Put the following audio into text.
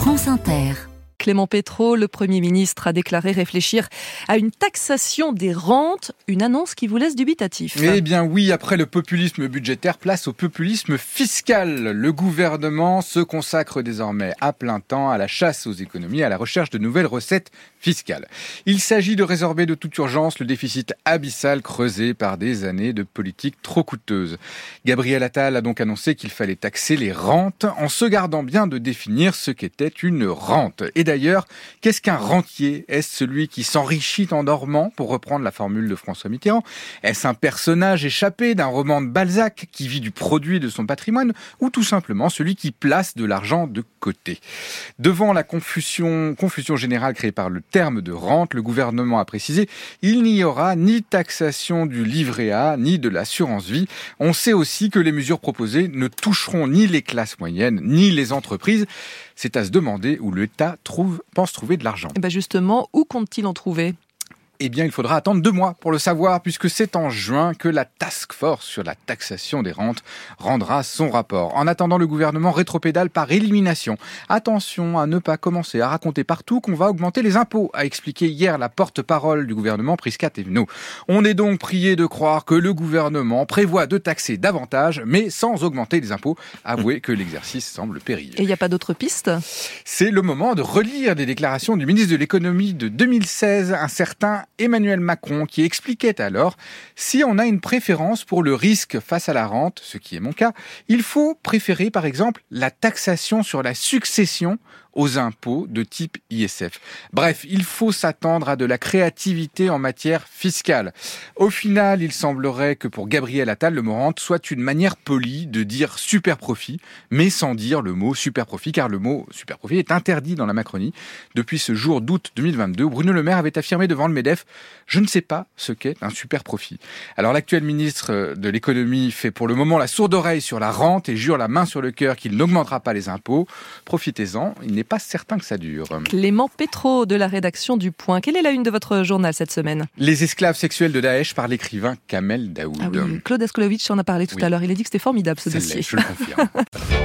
France Inter. Clément Petro, le Premier ministre, a déclaré réfléchir à une taxation des rentes, une annonce qui vous laisse dubitatif. Eh bien oui, après le populisme budgétaire, place au populisme fiscal. Le gouvernement se consacre désormais à plein temps à la chasse aux économies, à la recherche de nouvelles recettes fiscales. Il s'agit de résorber de toute urgence le déficit abyssal creusé par des années de politique trop coûteuse. Gabriel Attal a donc annoncé qu'il fallait taxer les rentes en se gardant bien de définir ce qu'était une rente. Et d'ailleurs, qu'est-ce qu'un rentier ? Est-ce celui qui s'enrichit en dormant, pour reprendre la formule de François Mitterrand ? Est-ce un personnage échappé d'un roman de Balzac qui vit du produit de son patrimoine ? Ou tout simplement celui qui place de l'argent de côté ? Devant la confusion générale créée par le terme de rente, le gouvernement a précisé il n'y aura ni taxation du livret A, ni de l'assurance vie. On sait aussi que les mesures proposées ne toucheront ni les classes moyennes, ni les entreprises. C'est à se demander où l'État pense trouver de l'argent. Et justement, où compte-t-il en trouver ? Eh bien, il faudra attendre 2 mois pour le savoir, puisque c'est en juin que la task force sur la taxation des rentes rendra son rapport. En attendant, le gouvernement rétropédale par élimination. Attention à ne pas commencer à raconter partout qu'on va augmenter les impôts, a expliqué hier la porte-parole du gouvernement, Prisca Thévenot. On est donc prié de croire que le gouvernement prévoit de taxer davantage, mais sans augmenter les impôts. Avouez que l'exercice semble périlleux. Et il n'y a pas d'autre piste ? C'est le moment de relire des déclarations du ministre de l'économie de 2016, un certain Emmanuel Macron, qui expliquait alors « Si on a une préférence pour le risque face à la rente, ce qui est mon cas, il faut préférer par exemple la taxation sur la succession aux impôts de type ISF. Bref, il faut s'attendre à de la créativité en matière fiscale. Au final, il semblerait que pour Gabriel Attal, le mot rente soit une manière polie de dire super profit, mais sans dire le mot super profit, car le mot super profit est interdit dans la Macronie. Depuis ce jour d'août 2022, Bruno Le Maire avait affirmé devant le MEDEF « Je ne sais pas ce qu'est un super profit ». Alors l'actuel ministre de l'économie fait pour le moment la sourde oreille sur la rente et jure la main sur le cœur qu'il n'augmentera pas les impôts. Profitez-en, il n'est pas certain que ça dure. Clément Petro de la rédaction du Point. Quelle est la une de votre journal cette semaine ? Les esclaves sexuels de Daesh par l'écrivain Kamel Daoud. Ah oui, Claude Askolovitch en a parlé tout à l'heure. Il a dit que c'était formidable ce dossier. Je le confirme.